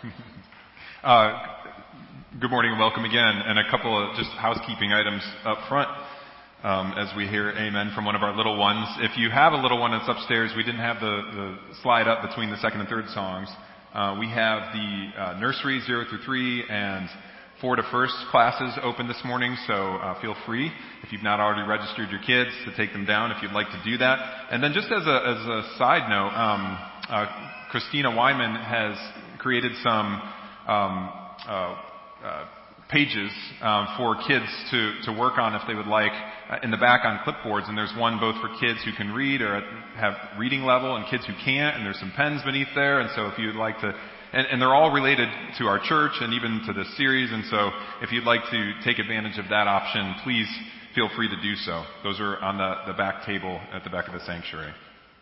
Good morning and welcome again. And a couple of just housekeeping items up front as we hear amen from one of our little ones. If you have a little one that's upstairs, we didn't have the slide up between the second and third songs. We have the nursery 0 through 3 and 4 to 1st classes open this morning, so feel free, if you've not already registered your kids, to take them down if you'd like to do that. And then just as a side note, Christina Wyman has created some pages for kids to work on if they would like in the back on clipboards, and there's one both for kids who can read or have reading level and kids who can't, and there's some pens beneath there, and so if you'd like to, and they're all related to our church and even to this series, and so if you'd like to take advantage of that option, please feel free to do so. Those are on the back table at the back of the sanctuary.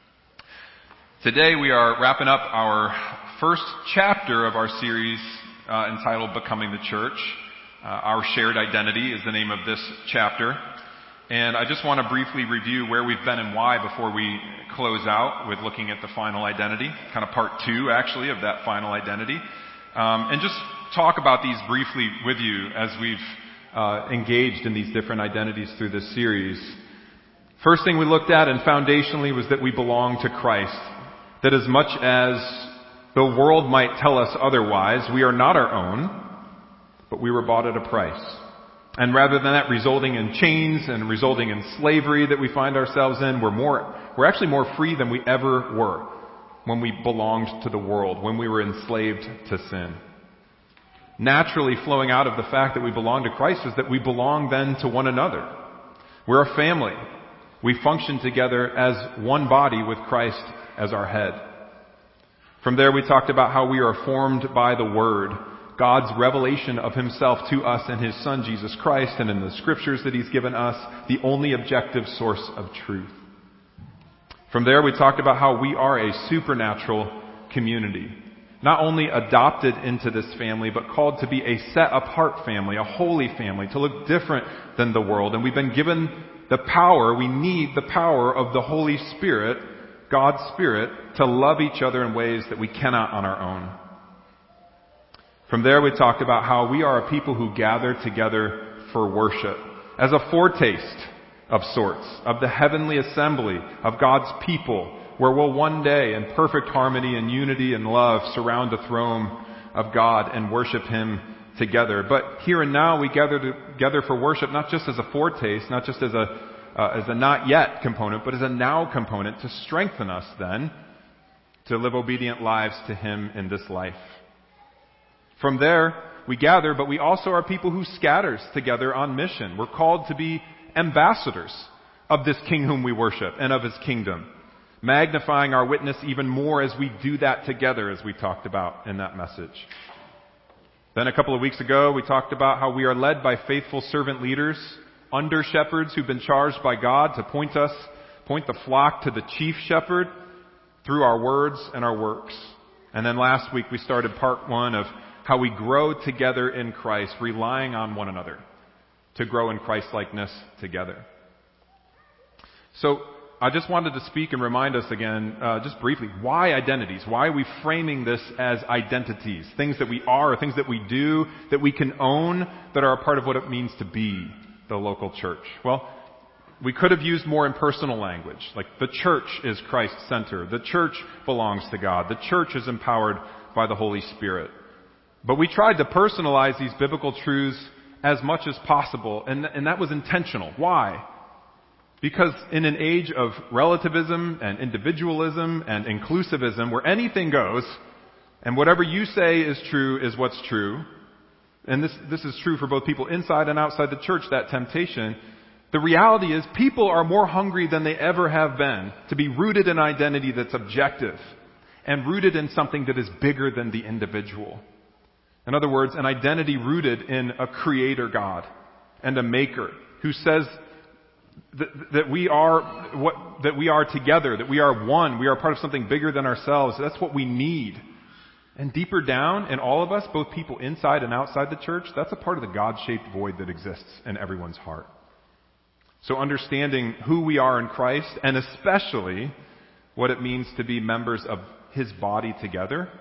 Today we are wrapping up our first chapter of our series entitled Becoming the Church. Our Shared Identity is the name of this chapter. And I just want to briefly review where we've been and why before we close out with looking at the final identity, kind of part 2 actually of that final identity. And just talk about these briefly with you as we've engaged in these different identities through this series. First thing we looked at and foundationally was that we belong to Christ. That as much as the world might tell us otherwise, we are not our own, but we were bought at a price. And rather than that resulting in chains and resulting in slavery that we find ourselves in, we're actually more free than we ever were when we belonged to the world, when we were enslaved to sin. Naturally flowing out of the fact that we belong to Christ is that we belong then to one another. We're a family. We function together as one body with Christ as our head. From there we talked about how we are formed by the Word, God's revelation of Himself to us in His Son Jesus Christ, and in the Scriptures that He's given us, the only objective source of truth. From there we talked about how we are a supernatural community, not only adopted into this family, but called to be a set-apart family, a holy family, to look different than the world. And we've been given the power, we need the power of the Holy Spirit, God's Spirit, to love each other in ways that we cannot on our own. From there we talked about how we are a people who gather together for worship as a foretaste of sorts of the heavenly assembly of God's people, where we'll one day in perfect harmony and unity and love surround the throne of God and worship Him together. But here and now we gather together for worship not just as a foretaste, not just as a not yet component, but as a now component to strengthen us then to live obedient lives to Him in this life. From there, we gather, but we also are people who scatters together on mission. We're called to be ambassadors of this King whom we worship and of His kingdom, magnifying our witness even more as we do that together, as we talked about in that message. Then a couple of weeks ago, we talked about how we are led by faithful servant leaders, under shepherds who've been charged by God to point the flock to the chief shepherd through our words and our works. And then last week we started part 1 of how we grow together in Christ, relying on one another to grow in Christ-likeness together. So I just wanted to speak and remind us again, just briefly, why identities? Why are we framing this as identities? Things that we are, things that we do, that we can own, that are a part of what it means to be the local church. Well, we could have used more impersonal language, like the church is Christ-centered, the church belongs to God, the church is empowered by the Holy Spirit. But we tried to personalize these biblical truths as much as possible, and that was intentional. Why? Because in an age of relativism and individualism and inclusivism, where anything goes, and whatever you say is true is what's true, and this is true for both people inside and outside the church, that temptation, the reality is people are more hungry than they ever have been to be rooted in identity that's objective and rooted in something that is bigger than the individual. In other words, an identity rooted in a creator God and a maker who says that we are together, that we are one, we are part of something bigger than ourselves. That's what we need. And deeper down in all of us, both people inside and outside the church, that's a part of the God-shaped void that exists in everyone's heart. So understanding who we are in Christ, and especially what it means to be members of His body together,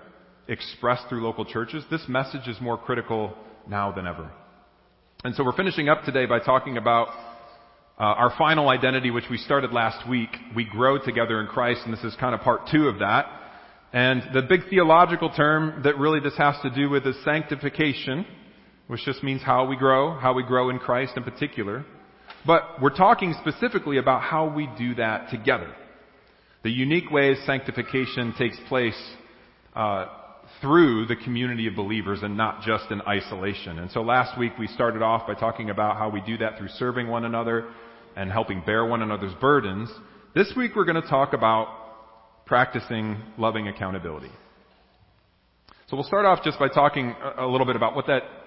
expressed through local churches, this message is more critical now than ever. And so we're finishing up today by talking about our final identity, which we started last week. We grow together in Christ, and this is kind of part 2 of that. And the big theological term that really this has to do with is sanctification, which just means how we grow in Christ in particular. But we're talking specifically about how we do that together. The unique ways sanctification takes place through the community of believers and not just in isolation. And so last week we started off by talking about how we do that through serving one another and helping bear one another's burdens. This week we're going to talk about practicing loving accountability. So we'll start off just by talking a little bit about what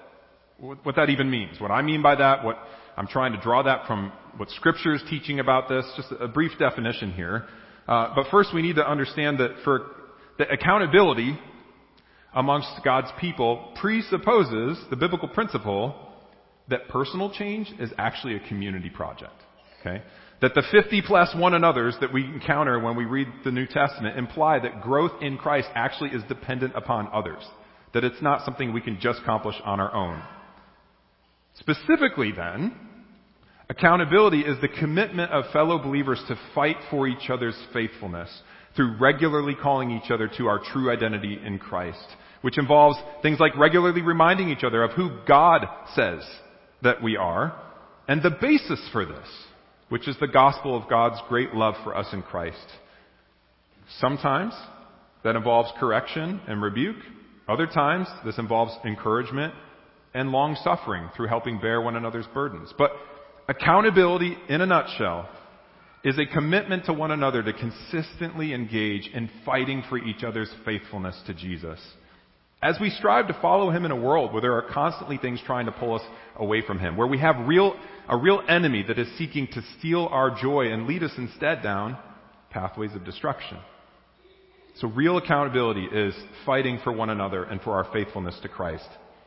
that even means. What I mean by that, what I'm trying to draw that from what Scripture is teaching about this, just a brief definition here. But first we need to understand that that accountability amongst God's people presupposes the biblical principle that personal change is actually a community project. Okay? That the 50 plus one another's that we encounter when we read the New Testament imply that growth in Christ actually is dependent upon others. That it's not something we can just accomplish on our own. Specifically then, accountability is the commitment of fellow believers to fight for each other's faithfulness through regularly calling each other to our true identity in Christ, which involves things like regularly reminding each other of who God says that we are, and the basis for this, which is the gospel of God's great love for us in Christ. Sometimes that involves correction and rebuke. Other times this involves encouragement and long suffering through helping bear one another's burdens. But accountability, in a nutshell, is a commitment to one another to consistently engage in fighting for each other's faithfulness to Jesus, as we strive to follow Him in a world where there are constantly things trying to pull us away from Him, where we have a real enemy that is seeking to steal our joy and lead us instead down pathways of destruction. So real accountability is fighting for one another and for our faithfulness to Christ.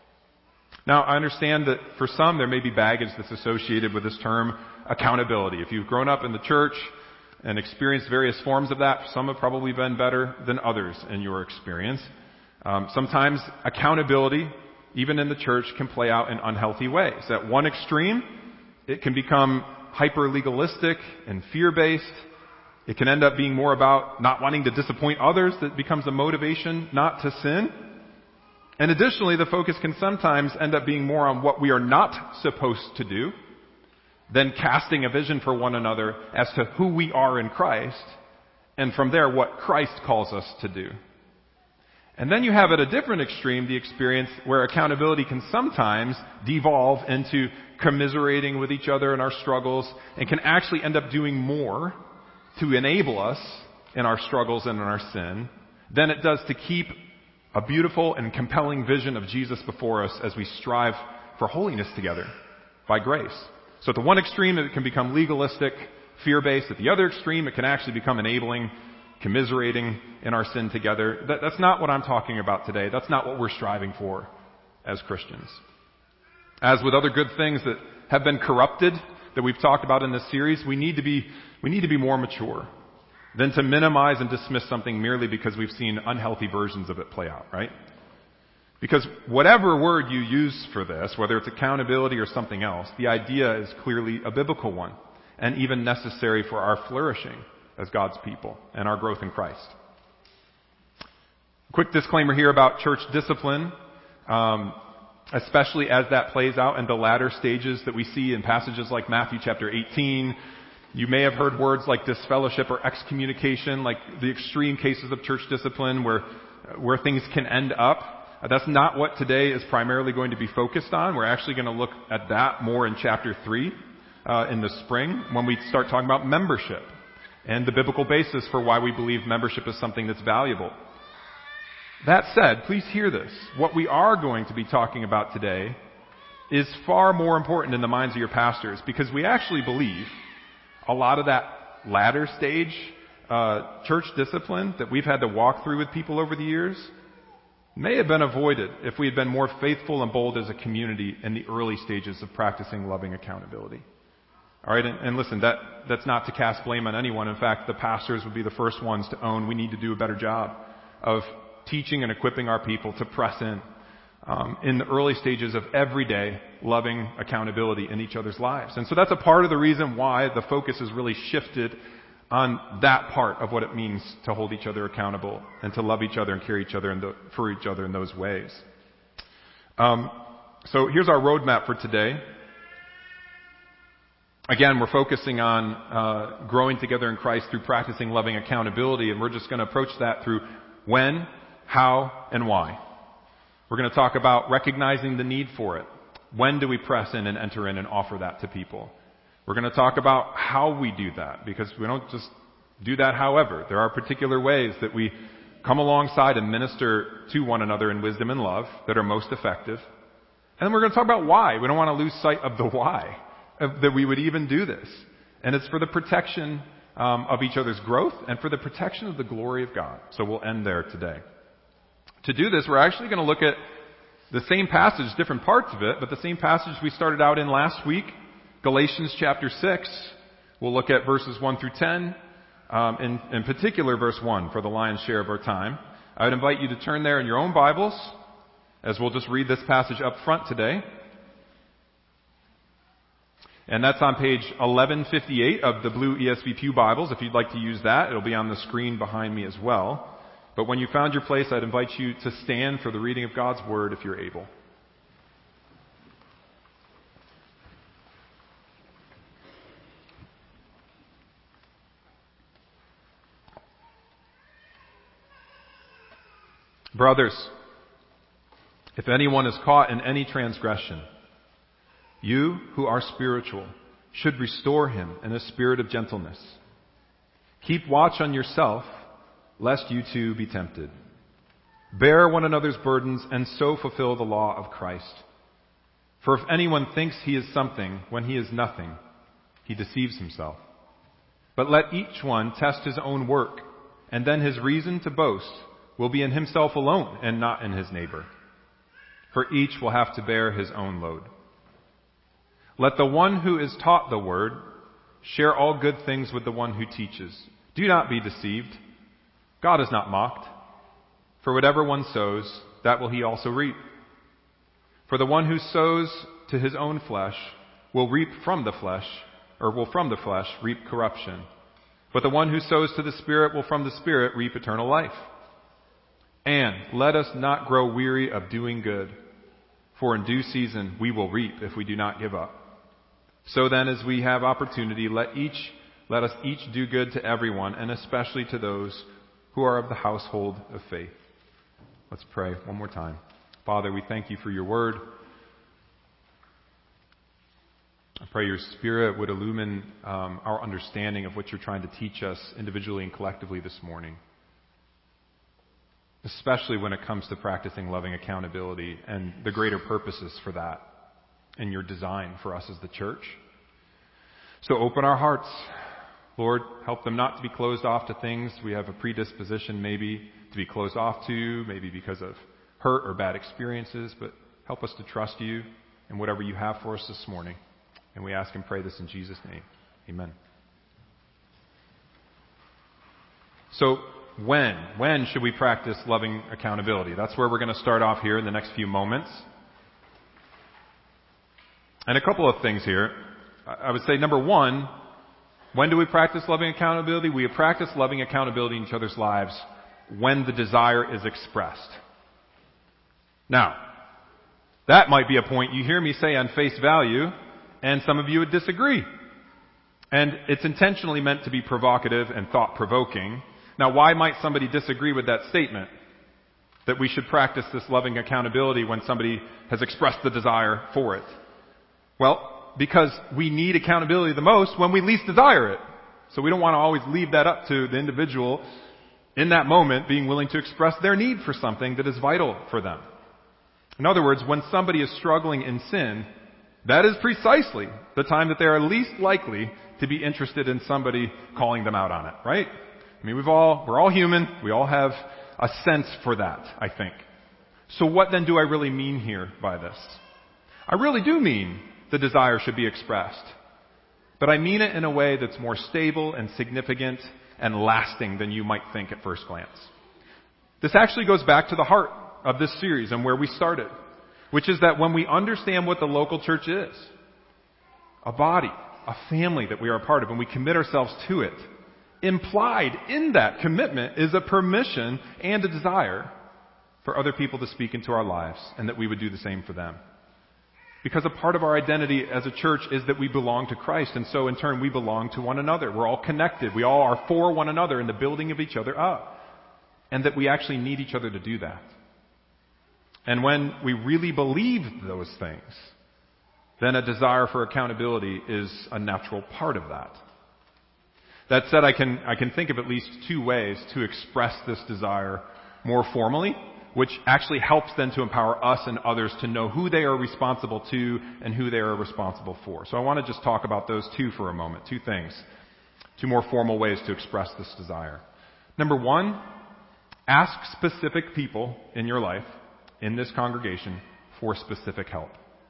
Now, I understand that for some there may be baggage that's associated with this term accountability. If you've grown up in the church and experienced various forms of that, some have probably been better than others in your experience. Sometimes accountability, even in the church, can play out in unhealthy ways. At one extreme, it can become hyper-legalistic and fear-based. It can end up being more about not wanting to disappoint others that becomes a motivation not to sin. And additionally, the focus can sometimes end up being more on what we are not supposed to do than casting a vision for one another as to who we are in Christ, and from there, what Christ calls us to do. And then you have at a different extreme the experience where accountability can sometimes devolve into commiserating with each other in our struggles and can actually end up doing more to enable us in our struggles and in our sin than it does to keep a beautiful and compelling vision of Jesus before us as we strive for holiness together by grace. So at the one extreme, it can become legalistic, fear-based. At the other extreme, it can actually become enabling, commiserating in our sin together. That's not what I'm talking about today. That's not what we're striving for as Christians. As with other good things that have been corrupted, that we've talked about in this series, we need to be more mature than to minimize and dismiss something merely because we've seen unhealthy versions of it play out, right? Because whatever word you use for this, whether it's accountability or something else, the idea is clearly a biblical one and even necessary for our flourishing as God's people and our growth in Christ. Quick disclaimer here about church discipline, especially as that plays out in the latter stages that we see in passages like Matthew chapter 18. You may have heard words like disfellowship or excommunication, like the extreme cases of church discipline where things can end up. That's not what today is primarily going to be focused on. We're actually going to look at that more in chapter 3 in the spring when we start talking about membership and the biblical basis for why we believe membership is something that's valuable. That said, please hear this. What we are going to be talking about today is far more important in the minds of your pastors, because we actually believe a lot of that latter stage church discipline that we've had to walk through with people over the years may have been avoided if we had been more faithful and bold as a community in the early stages of practicing loving accountability. All right, and listen, that's not to cast blame on anyone. In fact, the pastors would be the first ones to own we need to do a better job of teaching and equipping our people to press in the early stages of everyday loving accountability in each other's lives. And so that's a part of the reason why the focus is really shifted on that part of what it means to hold each other accountable and to love each other and care each other for each other in those ways. So here's our roadmap for today. Again, we're focusing on growing together in Christ through practicing loving accountability, and we're just going to approach that through when, how, and why. We're going to talk about recognizing the need for it. When do we press in and enter in and offer that to people? We're going to talk about how we do that, because we don't just do that however. There are particular ways that we come alongside and minister to one another in wisdom and love that are most effective. And then we're going to talk about why. We don't want to lose sight of the why, that we would even do this. And it's for the protection of each other's growth and for the protection of the glory of God. So we'll end there today. To do this, we're actually going to look at the same passage, different parts of it, but the same passage we started out in last week, Galatians chapter 6. We'll look at verses 1 through 10, in particular verse 1 for the lion's share of our time. I would invite you to turn there in your own Bibles, as we'll just read this passage up front today. And that's on page 1158 of the blue ESV Pew Bibles. If you'd like to use that, it'll be on the screen behind me as well. But when you found your place, I'd invite you to stand for the reading of God's Word if you're able. Brothers, if anyone is caught in any transgression, you who are spiritual should restore him in a spirit of gentleness. Keep watch on yourself, lest you too be tempted. Bear one another's burdens and so fulfill the law of Christ. For if anyone thinks he is something when he is nothing, he deceives himself. But let each one test his own work, and then his reason to boast will be in himself alone and not in his neighbor. For each will have to bear his own load. Let the one who is taught the word share all good things with the one who teaches. Do not be deceived. God is not mocked. For whatever one sows, that will he also reap. For the one who sows to his own flesh will from the flesh reap corruption. But the one who sows to the Spirit will from the Spirit reap eternal life. And let us not grow weary of doing good, for in due season we will reap if we do not give up. So then, as we have opportunity, let us each do good to everyone, and especially to those who are of the household of faith. Let's pray one more time. Father, we thank you for your word. I pray your Spirit would illumine our understanding of what you're trying to teach us individually and collectively this morning, especially when it comes to practicing loving accountability and the greater purposes for that in your design for us as the church. So open our hearts. Lord, help them not to be closed off to things we have a predisposition maybe to be closed off to, maybe because of hurt or bad experiences, but help us to trust you in whatever you have for us this morning. And we ask and pray this in Jesus' name. Amen. So when should we practice loving accountability? That's where we're going to start off here in the next few moments. And a couple of things here. I would say, number one, when do we practice loving accountability? We practice loving accountability in each other's lives when the desire is expressed. Now, that might be a point you hear me say on face value, and some of you would disagree. And it's intentionally meant to be provocative and thought-provoking. Now, why might somebody disagree with that statement? That we should practice this loving accountability when somebody has expressed the desire for it. Well, because we need accountability the most when we least desire it. So we don't want to always leave that up to the individual in that moment being willing to express their need for something that is vital for them. In other words, when somebody is struggling in sin, that is precisely the time that they are least likely to be interested in somebody calling them out on it, right? I mean, we're all human. We all have a sense for that, I think. So what then do I really mean here by this? I really do mean the desire should be expressed. But I mean it in a way that's more stable and significant and lasting than you might think at first glance. This actually goes back to the heart of this series and where we started, which is that when we understand what the local church is, a body, a family that we are a part of, and we commit ourselves to it, implied in that commitment is a permission and a desire for other people to speak into our lives, and that we would do the same for them. Because a part of our identity as a church is that we belong to Christ, and so in turn we belong to one another. We're all connected. We all are for one another in the building of each other up, and that we actually need each other to do that. And when we really believe those things, then a desire for accountability is a natural part of that. That said, I can think of at least two ways to express this desire more formally, which actually helps then to empower us and others to know who they are responsible to and who they are responsible for. So I want to just talk about those two for a moment. Two things. Two more formal ways to express this desire. Number one, ask specific people in your life, in this congregation, for specific help.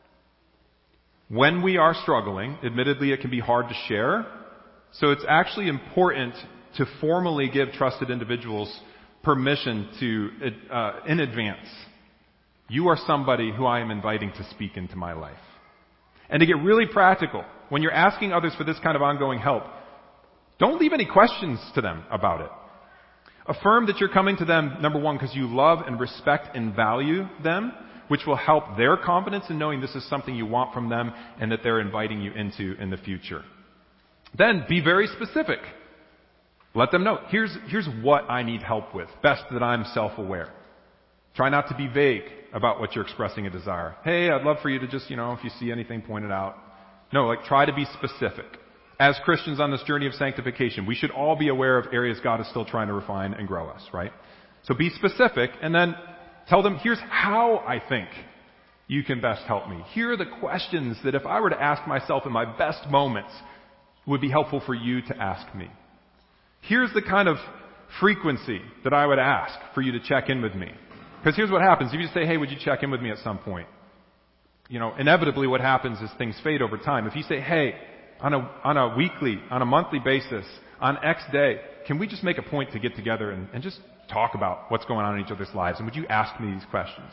When we are struggling, admittedly it can be hard to share, so it's actually important to formally give trusted individuals permission to, in advance, you are somebody who I am inviting to speak into my life. And to get really practical, when you're asking others for this kind of ongoing help, don't leave any questions to them about it. Affirm that you're coming to them, number one, because you love and respect and value them, which will help their confidence in knowing this is something you want from them and that they're inviting you into in the future. Then be very specific. Let them know, here's what I need help with. Best that I'm self-aware. Try not to be vague about what you're expressing a desire. Hey, I'd love for you to just, if you see anything, point it out. No, try to be specific. As Christians on this journey of sanctification, we should all be aware of areas God is still trying to refine and grow us, right? So be specific and then tell them, here's how I think you can best help me. Here are the questions that if I were to ask myself in my best moments would be helpful for you to ask me. Here's the kind of frequency that I would ask for you to check in with me. Because here's what happens. If you just say, hey, would you check in with me at some point? Inevitably what happens is things fade over time. If you say, hey, on a weekly, on a monthly basis, on X day, can we just make a point to get together and just talk about what's going on in each other's lives? And would you ask me these questions?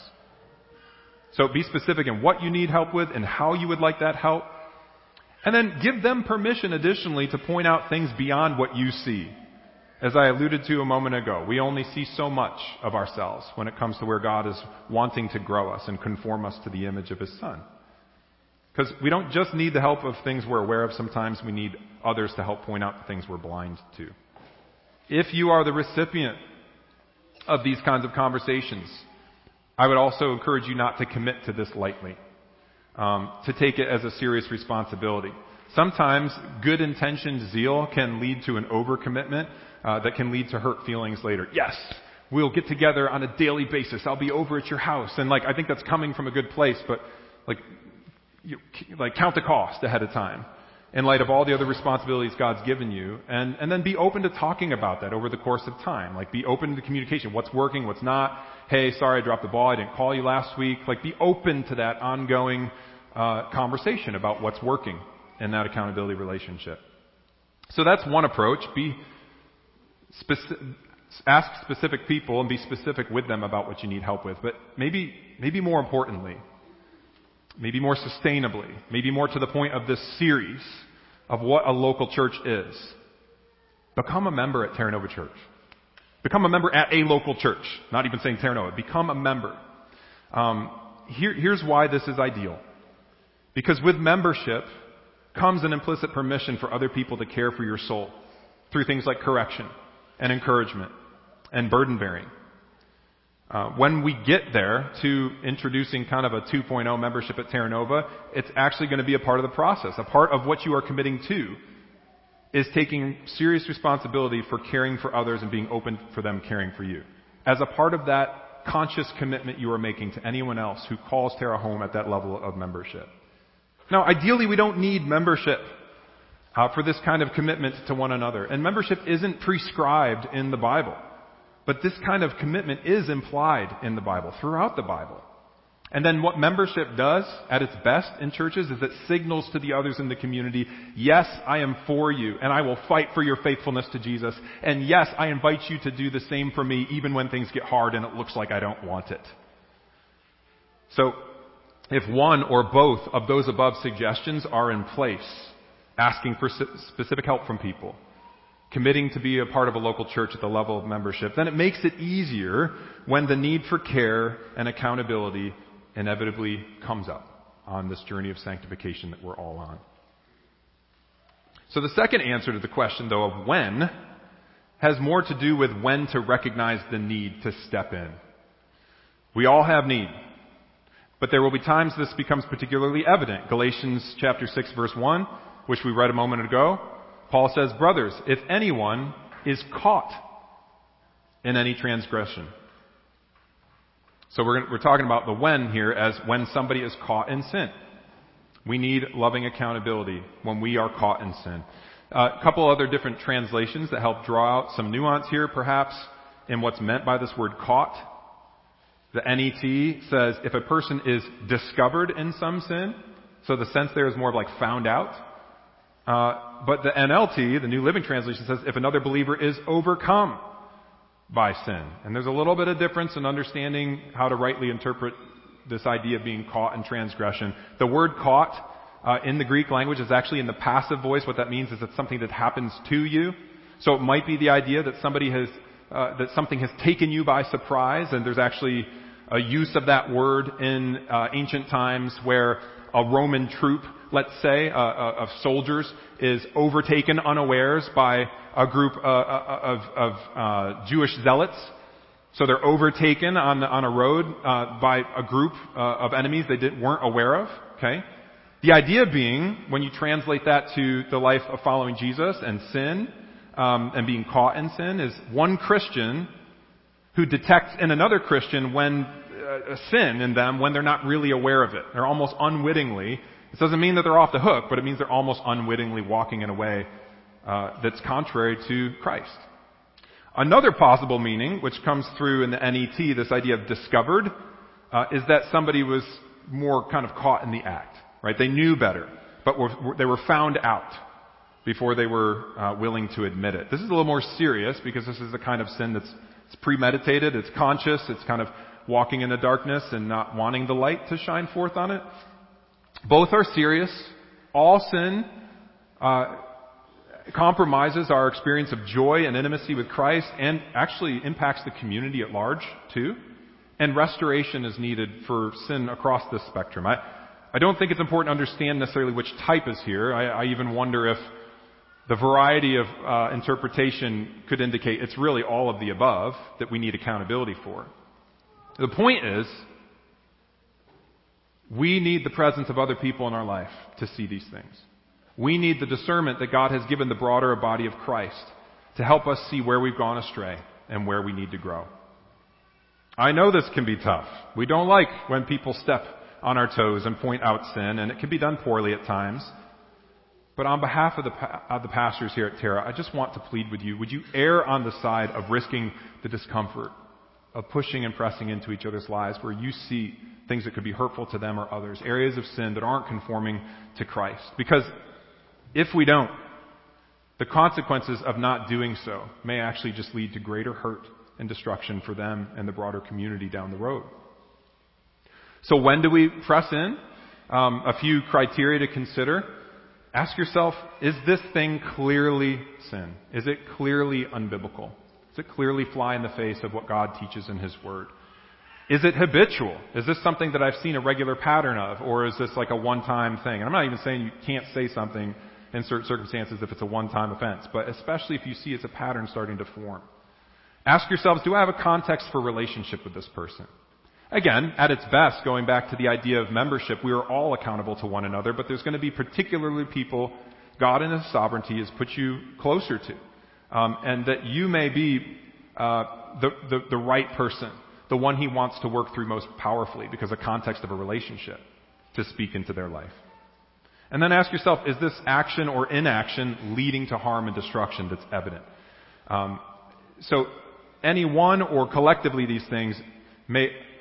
So be specific in what you need help with and how you would like that help. And then give them permission additionally to point out things beyond what you see. As I alluded to a moment ago, we only see so much of ourselves when it comes to where God is wanting to grow us and conform us to the image of His Son. Because we don't just need the help of things we're aware of. Sometimes we need others to help point out the things we're blind to. If you are the recipient of these kinds of conversations, I would also encourage you not to commit to this lightly, to take it as a serious responsibility. Sometimes good-intentioned zeal can lead to an overcommitment that can lead to hurt feelings later. Yes, we'll get together on a daily basis. I'll be over at your house. And I think that's coming from a good place, but count the cost ahead of time in light of all the other responsibilities God's given you, and then be open to talking about that over the course of time. Be open to communication. What's working, what's not. Hey, sorry I dropped the ball. I didn't call you last week. Be open to that ongoing conversation about what's working in that accountability relationship. So that's one approach. Ask specific people and be specific with them about what you need help with. But maybe more importantly, maybe more sustainably, maybe more to the point of this series of what a local church is, become a member at Terra Nova Church. Become a member at a local church. Not even saying Terra Nova. Become a member. Here's why this is ideal. Because with membership comes an implicit permission for other people to care for your soul through things like correction and encouragement and burden bearing. When we get there to introducing kind of a 2.0 membership at Terra Nova, it's actually going to be a part of the process. A part of what you are committing to is taking serious responsibility for caring for others and being open for them caring for you. As a part of that conscious commitment you are making to anyone else who calls Terra home at that level of membership. Now, ideally, we don't need membership for this kind of commitment to one another. And membership isn't prescribed in the Bible. But this kind of commitment is implied in the Bible, throughout the Bible. And then what membership does at its best in churches is it signals to the others in the community, yes, I am for you, and I will fight for your faithfulness to Jesus. And yes, I invite you to do the same for me, even when things get hard and it looks like I don't want it. So, if one or both of those above suggestions are in place, asking for specific help from people, committing to be a part of a local church at the level of membership, then it makes it easier when the need for care and accountability inevitably comes up on this journey of sanctification that we're all on. So the second answer to the question, though, of when, has more to do with when to recognize the need to step in. We all have need, but there will be times this becomes particularly evident. Galatians chapter 6, verse 1, which we read a moment ago, Paul says, brothers, if anyone is caught in any transgression. So we're talking about the when here as when somebody is caught in sin. We need loving accountability when we are caught in sin. A couple other different translations that help draw out some nuance here, perhaps, in what's meant by this word caught. The NET says if a person is discovered in some sin, so the sense there is more of like found out. But the NLT, the New Living Translation, says if another believer is overcome by sin. And there's a little bit of difference in understanding how to rightly interpret this idea of being caught in transgression. The word caught in the Greek language is actually in the passive voice. What that means is it's something that happens to you. So it might be the idea that that something has taken you by surprise, and there's actually a use of that word in ancient times where a Roman troop, let's say, of soldiers is overtaken unawares by a group of Jewish zealots. So they're overtaken on a road by a group of enemies they weren't aware of. Okay, the idea being, when you translate that to the life of following Jesus and sin and being caught in sin, is one Christian who detects in another Christian when a sin in them when they're not really aware of it. They're almost unwittingly. This doesn't mean that they're off the hook, but it means they're almost unwittingly walking in a way that's contrary to Christ. Another possible meaning, which comes through in the NET, this idea of discovered, is that somebody was more kind of caught in the act, right? They knew better, but they were found out before they were willing to admit it. This is a little more serious because this is the kind of sin that's premeditated, it's conscious, it's kind of walking in the darkness and not wanting the light to shine forth on it. Both are serious. All sin compromises our experience of joy and intimacy with Christ and actually impacts the community at large too. And restoration is needed for sin across this spectrum. I don't think it's important to understand necessarily which type is here. I even wonder if the variety of interpretation could indicate it's really all of the above that we need accountability for. The point is, we need the presence of other people in our life to see these things. We need the discernment that God has given the broader body of Christ to help us see where we've gone astray and where we need to grow. I know this can be tough. We don't like when people step on our toes and point out sin, and it can be done poorly at times. But on behalf of the pastors here at Terra, I just want to plead with you. Would you err on the side of risking the discomfort of pushing and pressing into each other's lives where you see things that could be hurtful to them or others, areas of sin that aren't conforming to Christ? Because if we don't, the consequences of not doing so may actually just lead to greater hurt and destruction for them and the broader community down the road. So when do we press in? A few criteria to consider. Ask yourself, is this thing clearly sin? Is it clearly unbiblical? Does it clearly fly in the face of what God teaches in His Word? Is it habitual? Is this something that I've seen a regular pattern of? Or is this like a one-time thing? And I'm not even saying you can't say something in certain circumstances if it's a one-time offense, but especially if you see it's a pattern starting to form. Ask yourselves, do I have a context for relationship with this person? Again, at its best, going back to the idea of membership, we are all accountable to one another, but there's going to be particularly people God in His sovereignty has put you closer to. And that you may be the right person, the one He wants to work through most powerfully because of the context of a relationship to speak into their life. And then ask yourself, is this action or inaction leading to harm and destruction that's evident? So any one or collectively these things may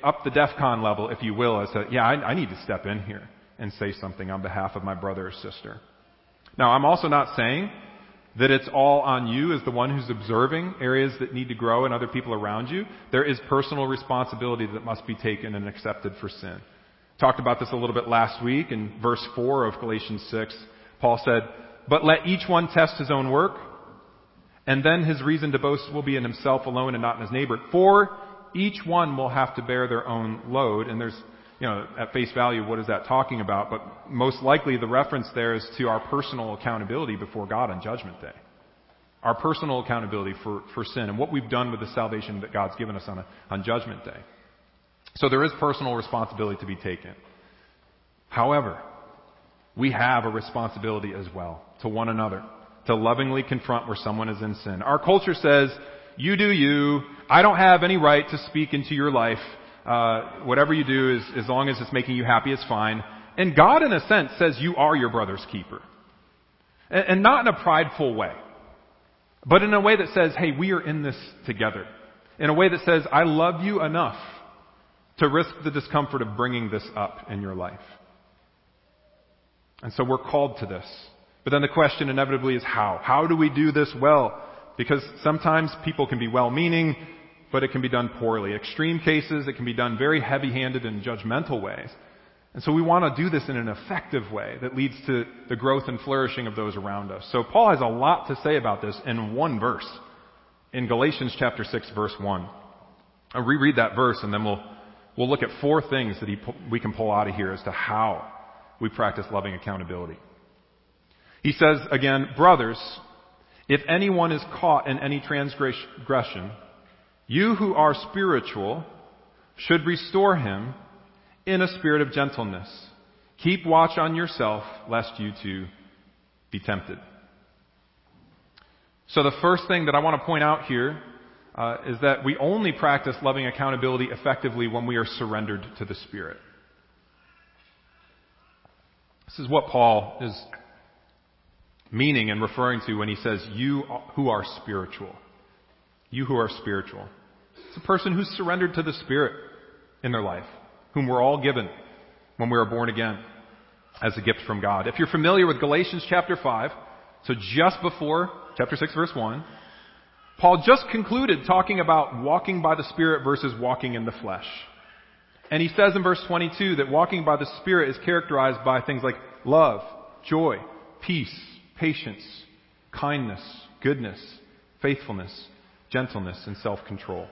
up the DEFCON level, if you will, as to, I need to step in here and say something on behalf of my brother or sister. Now, I'm also not saying that it's all on you as the one who's observing areas that need to grow and other people around you. There is personal responsibility that must be taken and accepted for sin. Talked about this a little bit last week in verse 4 of Galatians 6. Paul said, "But let each one test his own work, and then his reason to boast will be in himself alone and not in his neighbor. For each one will have to bear their own load." And there's, at face value, what is that talking about? But most likely the reference there is to our personal accountability before God on Judgment Day. Our personal accountability for sin and what we've done with the salvation that God's given us on Judgment Day. So there is personal responsibility to be taken. However, we have a responsibility as well to one another, to lovingly confront where someone is in sin. Our culture says, you do you. I don't have any right to speak into your life. Whatever you do, as long as it's making you happy, is fine. And God, in a sense, says you are your brother's keeper. And not in a prideful way, but in a way that says, hey, we are in this together. In a way that says, I love you enough to risk the discomfort of bringing this up in your life. And so we're called to this. But then the question inevitably is how? How do we do this well? Because sometimes people can be well-meaning, but it can be done poorly. Extreme cases, it can be done very heavy-handed and judgmental ways. And so we want to do this in an effective way that leads to the growth and flourishing of those around us. So Paul has a lot to say about this in one verse, in Galatians chapter 6, verse 1. I'll reread that verse, and then we'll look at 4 things that we can pull out of here as to how we practice loving accountability. He says again, "Brothers, if anyone is caught in any transgression, you who are spiritual should restore him in a spirit of gentleness. Keep watch on yourself, lest you too be tempted." So the first thing that I want to point out here is that we only practice loving accountability effectively when we are surrendered to the Spirit. This is what Paul is meaning and referring to when he says, you who are spiritual. You who are spiritual. It's a person who's surrendered to the Spirit in their life, whom we're all given when we are born again as a gift from God. If you're familiar with Galatians chapter 5, so just before chapter 6 verse 1, Paul just concluded talking about walking by the Spirit versus walking in the flesh. And he says in verse 22 that walking by the Spirit is characterized by things like love, joy, peace, patience, kindness, goodness, faithfulness, gentleness, and self-control.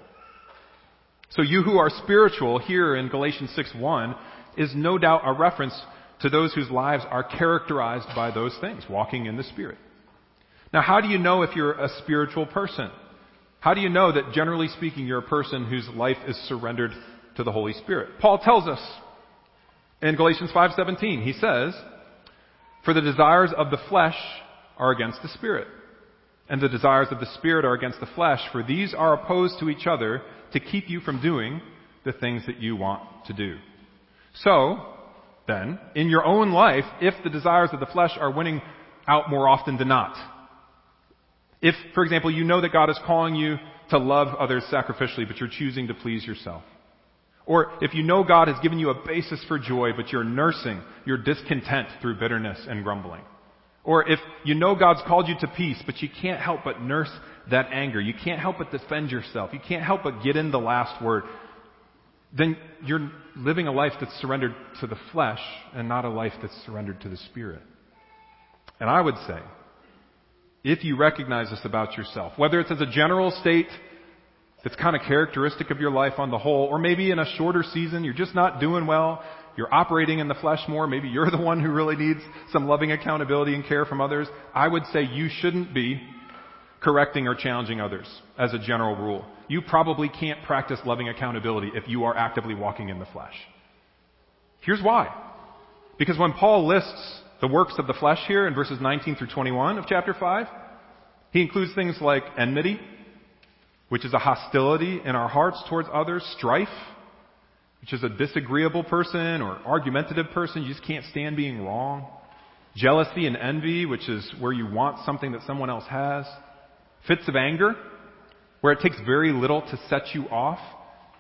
So you who are spiritual here in Galatians 6:1 is no doubt a reference to those whose lives are characterized by those things, walking in the Spirit. Now, how do you know if you're a spiritual person? How do you know that, generally speaking, you're a person whose life is surrendered to the Holy Spirit? Paul tells us in Galatians 5:17, he says, "For the desires of the flesh are against the Spirit, and the desires of the Spirit are against the flesh, for these are opposed to each other to keep you from doing the things that you want to do." So, then, in your own life, if the desires of the flesh are winning out more often than not, if, for example, you know that God is calling you to love others sacrificially, but you're choosing to please yourself, or if you know God has given you a basis for joy, but you're nursing your discontent through bitterness and grumbling, or if you know God's called you to peace, but you can't help but nurse that anger, you can't help but defend yourself, you can't help but get in the last word, then you're living a life that's surrendered to the flesh and not a life that's surrendered to the Spirit. And I would say, if you recognize this about yourself, whether it's as a general state that's kind of characteristic of your life on the whole, or maybe in a shorter season, you're just not doing well, you're operating in the flesh more, maybe you're the one who really needs some loving accountability and care from others, I would say you shouldn't be correcting or challenging others as a general rule. You probably can't practice loving accountability if you are actively walking in the flesh. Here's why. Because when Paul lists the works of the flesh here in verses 19 through 21 of chapter 5, he includes things like enmity, which is a hostility in our hearts towards others, strife, which is a disagreeable person or argumentative person, you just can't stand being wrong, jealousy and envy, which is where you want something that someone else has, fits of anger, where it takes very little to set you off,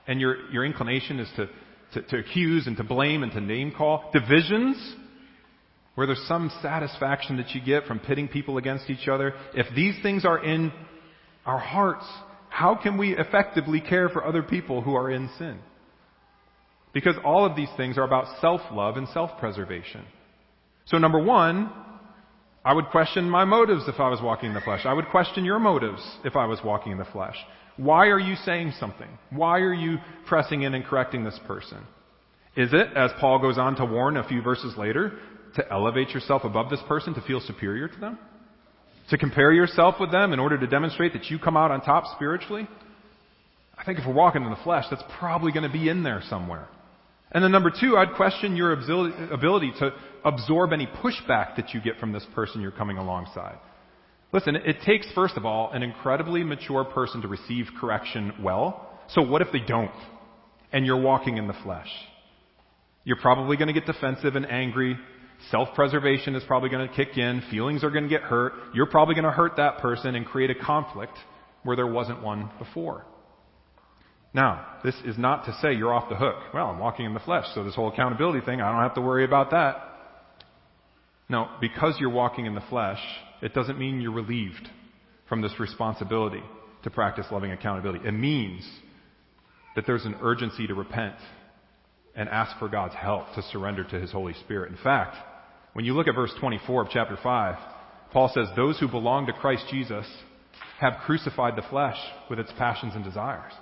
and your inclination is to accuse and to blame and to name call. Divisions, where there's some satisfaction that you get from pitting people against each other. If these things are in our hearts, how can we effectively care for other people who are in sin? Because all of these things are about self-love and self-preservation. So number one, I would question my motives if I was walking in the flesh. I would question your motives if I was walking in the flesh. Why are you saying something? Why are you pressing in and correcting this person? Is it, as Paul goes on to warn a few verses later, to elevate yourself above this person to feel superior to them? To compare yourself with them in order to demonstrate that you come out on top spiritually? I think if we're walking in the flesh, that's probably going to be in there somewhere. And then number two, I'd question your ability to absorb any pushback that you get from this person you're coming alongside. Listen, it takes, first of all, an incredibly mature person to receive correction well. So what if they don't? And you're walking in the flesh? You're probably going to get defensive and angry. Self-preservation is probably going to kick in. Feelings are going to get hurt. You're probably going to hurt that person and create a conflict where there wasn't one before. Now, this is not to say you're off the hook. Well, I'm walking in the flesh, so this whole accountability thing, I don't have to worry about that. No, because you're walking in the flesh, it doesn't mean you're relieved from this responsibility to practice loving accountability. It means that there's an urgency to repent and ask for God's help to surrender to His Holy Spirit. In fact, when you look at verse 24 of chapter 5, Paul says, those who belong to Christ Jesus have crucified the flesh with its passions and desires.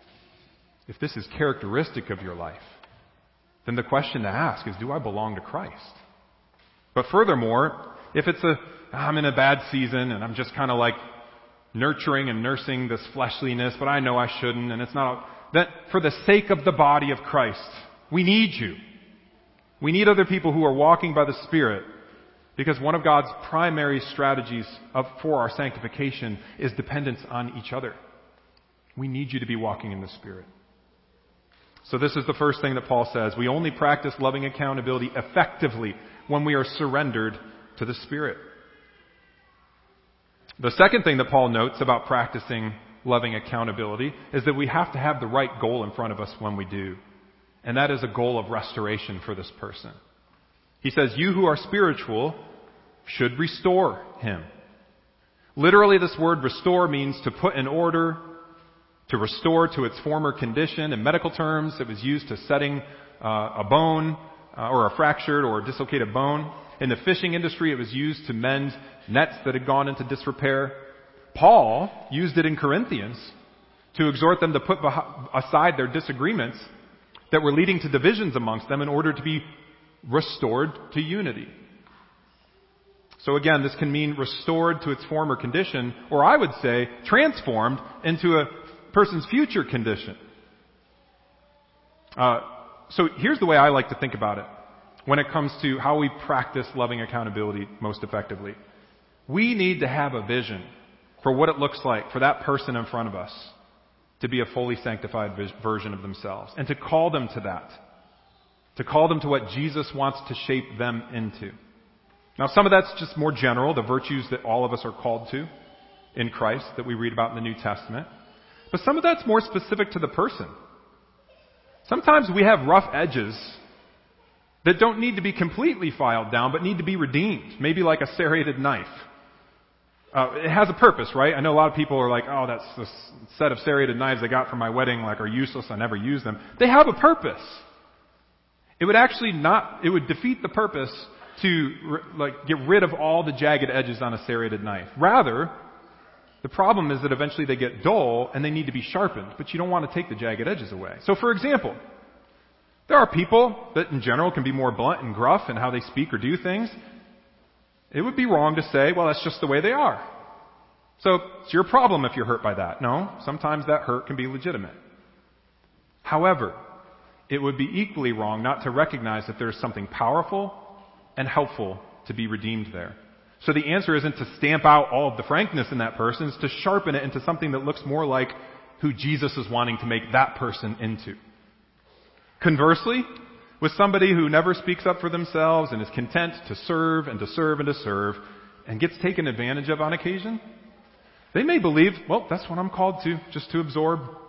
If this is characteristic of your life, then the question to ask is, do I belong to Christ? But furthermore, if it's I'm in a bad season and I'm just kind of like nurturing and nursing this fleshliness, but I know I shouldn't, and it's not, that for the sake of the body of Christ, we need you. We need other people who are walking by the Spirit, because one of God's primary strategies for our sanctification is dependence on each other. We need you to be walking in the Spirit. So this is the first thing that Paul says. We only practice loving accountability effectively when we are surrendered to the Spirit. The second thing that Paul notes about practicing loving accountability is that we have to have the right goal in front of us when we do. And that is a goal of restoration for this person. He says, you who are spiritual should restore him. Literally, this word restore means to put in order, to restore to its former condition. In medical terms, it was used to setting a bone or a fractured or dislocated bone. In the fishing industry, it was used to mend nets that had gone into disrepair. Paul used it in Corinthians to exhort them to put aside their disagreements that were leading to divisions amongst them in order to be restored to unity. So again, this can mean restored to its former condition, or I would say transformed into a person's future condition. So here's the way I like to think about it when it comes to how we practice loving accountability most effectively. We need to have a vision for what it looks like for that person in front of us to be a fully sanctified version of themselves, and to call them to that, to call them to what Jesus wants to shape them into. Now, some of that's just more general, the virtues that all of us are called to in Christ that we read about in the New Testament. But some of that's more specific to the person. Sometimes we have rough edges that don't need to be completely filed down, but need to be redeemed. Maybe like a serrated knife. It has a purpose, right? I know a lot of people are like, oh, that's this set of serrated knives I got for my wedding, like, are useless. I never use them. They have a purpose. It would defeat the purpose to get rid of all the jagged edges on a serrated knife. Rather, the problem is that eventually they get dull and they need to be sharpened, but you don't want to take the jagged edges away. So for example, there are people that in general can be more blunt and gruff in how they speak or do things. It would be wrong to say, well, that's just the way they are. So it's your problem if you're hurt by that. No, sometimes that hurt can be legitimate. However, it would be equally wrong not to recognize that there's something powerful and helpful to be redeemed there. So the answer isn't to stamp out all of the frankness in that person, it's to sharpen it into something that looks more like who Jesus is wanting to make that person into. Conversely, with somebody who never speaks up for themselves and is content to serve and to serve and to serve and gets taken advantage of on occasion, they may believe, well, that's what I'm called to, just to absorb.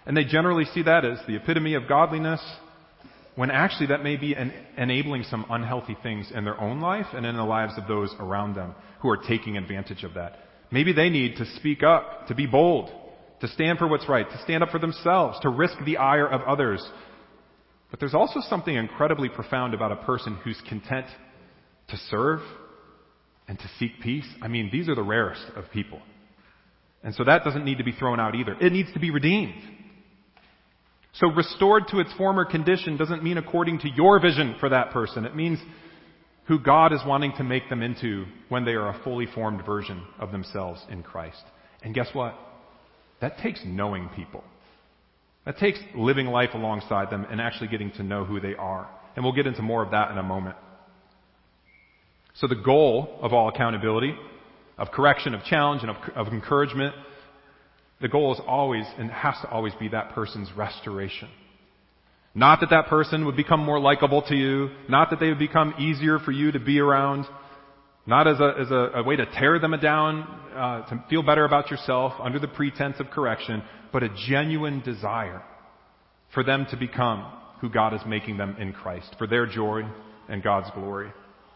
And they generally see that as the epitome of godliness, when actually that may be enabling some unhealthy things in their own life and in the lives of those around them who are taking advantage of that. Maybe they need to speak up, to be bold, to stand for what's right, to stand up for themselves, to risk the ire of others. But there's also something incredibly profound about a person who's content to serve and to seek peace. I mean, these are the rarest of people. And so that doesn't need to be thrown out either. It needs to be redeemed. So restored to its former condition doesn't mean according to your vision for that person. It means who God is wanting to make them into when they are a fully formed version of themselves in Christ. And guess what? That takes knowing people. That takes living life alongside them and actually getting to know who they are. And we'll get into more of that in a moment. So the goal of all accountability, of correction, of challenge, and of encouragement, the goal is always and has to always be that person's restoration. Not that that person would become more likable to you, not that they would become easier for you to be around, not as a way to tear them down, to feel better about yourself under the pretense of correction, but a genuine desire for them to become who God is making them in Christ, for their joy and God's glory.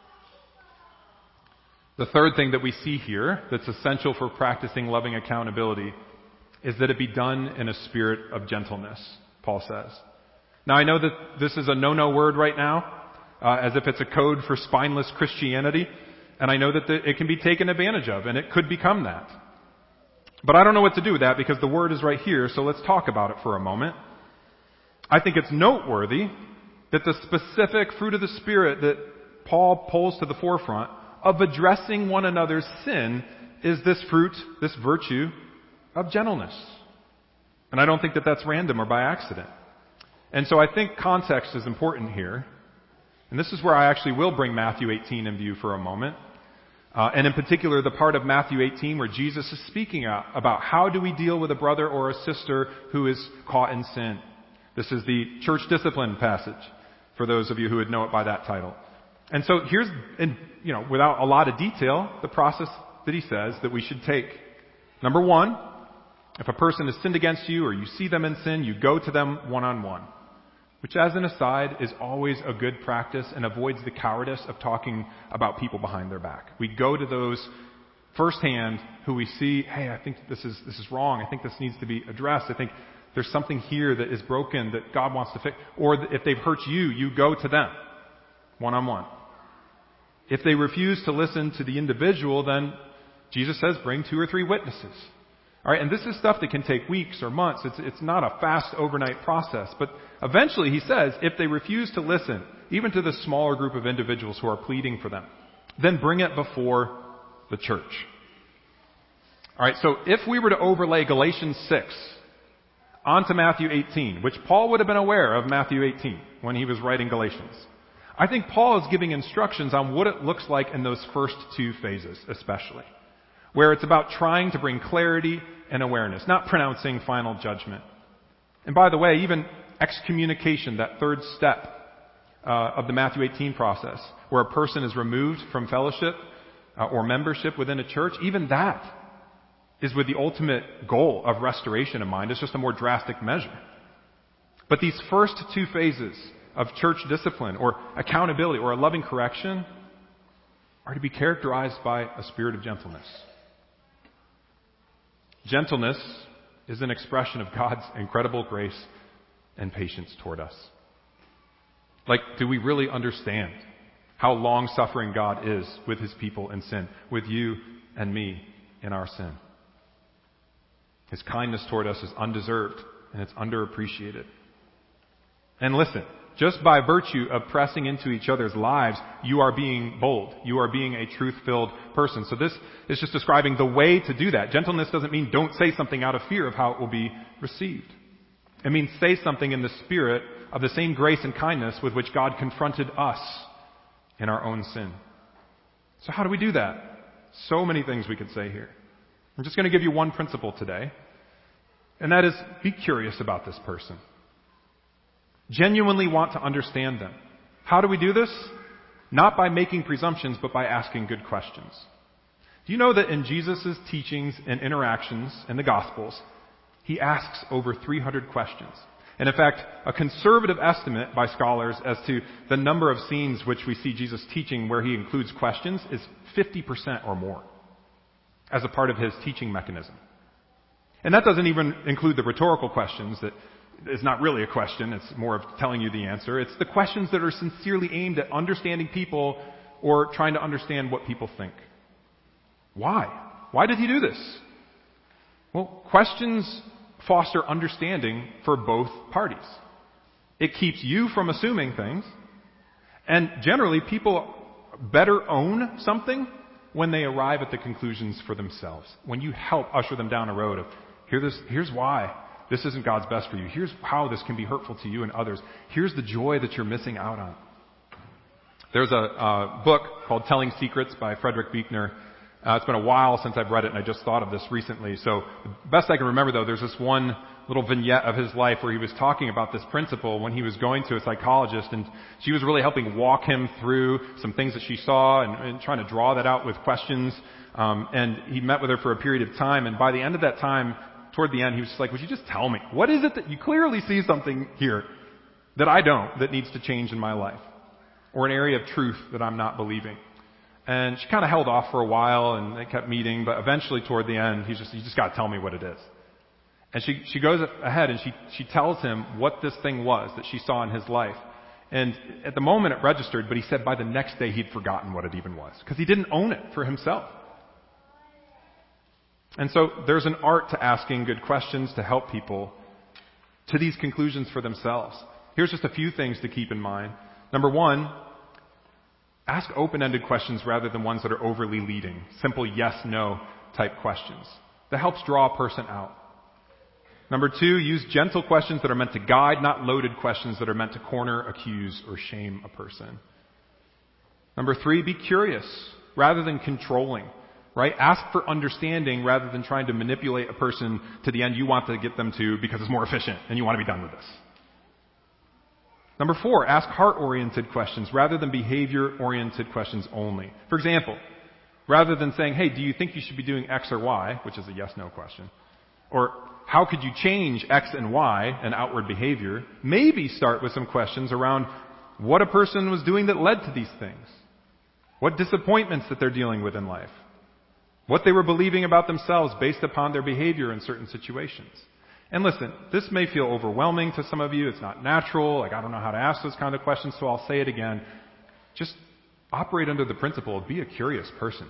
The third thing that we see here that's essential for practicing loving accountability is that it be done in a spirit of gentleness, Paul says. Now I know that this is a no-no word right now, as if it's a code for spineless Christianity, and I know that it can be taken advantage of, and it could become that. But I don't know what to do with that because the word is right here, so let's talk about it for a moment. I think it's noteworthy that the specific fruit of the Spirit that Paul pulls to the forefront of addressing one another's sin is this fruit, this virtue of gentleness. And I don't think that that's random or by accident. And so I think context is important here. And this is where I actually will bring Matthew 18 in view for a moment. And in particular, the part of Matthew 18 where Jesus is speaking about how do we deal with a brother or a sister who is caught in sin. This is the church discipline passage, for those of you who would know it by that title. And so here's, without a lot of detail, the process that he says that we should take. Number one, if a person has sinned against you or you see them in sin, you go to them one-on-one. Which, as an aside, is always a good practice and avoids the cowardice of talking about people behind their back. We go to those firsthand who we see, hey, I think this is wrong. I think this needs to be addressed. I think there's something here that is broken that God wants to fix. Or if they've hurt you, you go to them one-on-one. If they refuse to listen to the individual, then Jesus says, bring 2 or 3 witnesses. All right, and this is stuff that can take weeks or months. It's not a fast overnight process. But eventually, he says, if they refuse to listen, even to the smaller group of individuals who are pleading for them, then bring it before the church. All right, so if we were to overlay Galatians 6 onto Matthew 18, which Paul would have been aware of Matthew 18 when he was writing Galatians, I think Paul is giving instructions on what it looks like in those first 2 phases, especially, where it's about trying to bring clarity and awareness, not pronouncing final judgment. And by the way, even excommunication, that third step of the Matthew 18 process, where a person is removed from fellowship or membership within a church, even that is with the ultimate goal of restoration in mind. It's just a more drastic measure. But these first 2 phases of church discipline or accountability or a loving correction are to be characterized by a spirit of gentleness. Gentleness is an expression of God's incredible grace and patience toward us. Like, do we really understand how long-suffering God is with His people in sin, with you and me in our sin? His kindness toward us is undeserved and it's underappreciated. And listen, just by virtue of pressing into each other's lives, you are being bold. You are being a truth-filled person. So this is just describing the way to do that. Gentleness doesn't mean don't say something out of fear of how it will be received. It means say something in the spirit of the same grace and kindness with which God confronted us in our own sin. So how do we do that? So many things we could say here. I'm just going to give you one principle today, and that is be curious about this person. Genuinely want to understand them. How do we do this? Not by making presumptions, but by asking good questions. Do you know that in Jesus' teachings and interactions in the Gospels, he asks over 300 questions. And in fact, a conservative estimate by scholars as to the number of scenes which we see Jesus teaching where he includes questions is 50% or more as a part of his teaching mechanism. And that doesn't even include the rhetorical questions that is not really a question, it's more of telling you the answer. It's the questions that are sincerely aimed at understanding people or trying to understand what people think. Why? Why did he do this? Well, questions foster understanding for both parties. It keeps you from assuming things, and generally people better own something when they arrive at the conclusions for themselves. When you help usher them down a road of, here's why this isn't God's best for you. Here's how this can be hurtful to you and others. Here's the joy that you're missing out on. There's a book called Telling Secrets by Frederick Buechner. It's been a while since I've read it, and I just thought of this recently. So the best I can remember, though, there's this one little vignette of his life where he was talking about this principle when he was going to a psychologist, and she was really helping walk him through some things that she saw and trying to draw that out with questions. And he met with her for a period of time, and by the end of that time, toward the end, he was just like, would you just tell me, what is it that you clearly see something here that I don't, that needs to change in my life? Or an area of truth that I'm not believing? And she kind of held off for a while, and they kept meeting, but eventually toward the end, you just got to tell me what it is. And she goes ahead and she tells him what this thing was that she saw in his life. And at the moment it registered, but he said by the next day he'd forgotten what it even was, because he didn't own it for himself. And so there's an art to asking good questions to help people to these conclusions for themselves. Here's just a few things to keep in mind. Number one, ask open-ended questions rather than ones that are overly leading, simple yes-no type questions. That helps draw a person out. Number two, use gentle questions that are meant to guide, not loaded questions that are meant to corner, accuse, or shame a person. Number three, be curious rather than controlling. Right? Ask for understanding rather than trying to manipulate a person to the end you want to get them to because it's more efficient and you want to be done with this. Number four, ask heart-oriented questions rather than behavior-oriented questions only. For example, rather than saying, hey, do you think you should be doing X or Y, which is a yes-no question, or how could you change X and Y, an outward behavior, maybe start with some questions around what a person was doing that led to these things, what disappointments that they're dealing with in life, what they were believing about themselves based upon their behavior in certain situations. And listen, this may feel overwhelming to some of you. It's not natural. I don't know how to ask those kind of questions, so I'll say it again. Just operate under the principle of be a curious person.